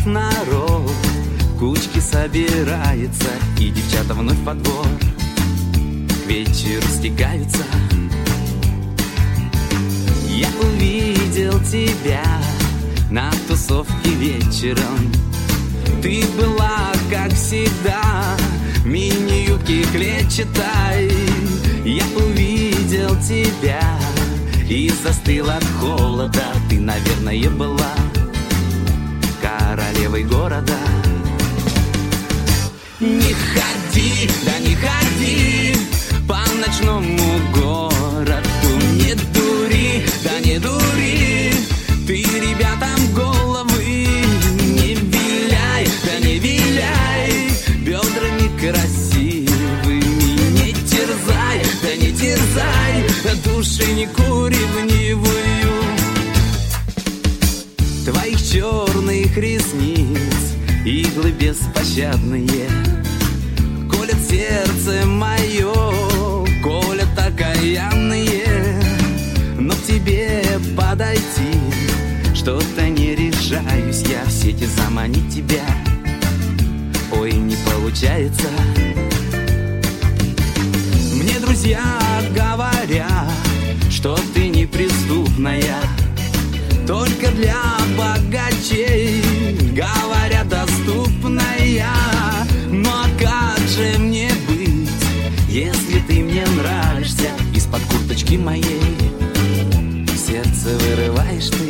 как народ, кучки собирается, и девчата вновь во двор к вечеру стекаются. Я увидел тебя на тусовке вечером. Ты была, как всегда, в мини-юбке клетчатой. Я увидел тебя и застыл от холода. Ты, наверное, была королевой города. Не ходи, да не ходи по ночному городу. Не дури, да не дури ты ребятам головы. Не виляй, да не виляй бедрами красивыми. Не терзай, да не терзай душеньку ревнивую. Твоих черных ресниц иглы беспощадные колят сердце мое, колят окаянные. Но к тебе подойти что-то не решаюсь я, в сети заманить тебя, ой, не получается. Мне друзья говорят, что ты неприступная, только для богачей, говорят, доступная. Ну а как же мне быть, если ты мне нравишься? Из-под курточки моей сердце вырываешь ты.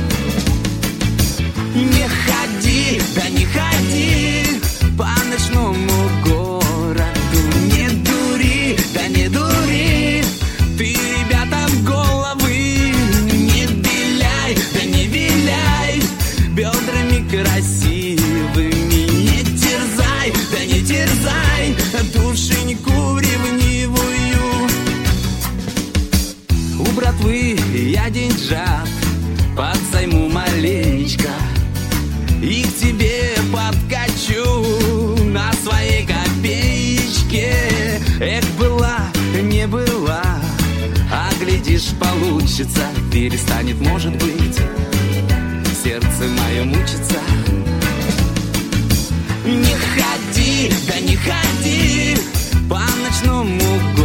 Не ходи, да не ходи по ночному городу. Не дури, да не дури ты ребятам головы. Не виляй, да не виляй бедрами красивыми. Не терзай, да не терзай душеньку ревнивую. У братвы я деньжат подзайму маленечко и к тебе подкачу на своей копеечке. Эх, была, не была, а глядишь, получится. Перестанет, может быть, сердце мое мучиться. Не ходи, да не ходи по ночному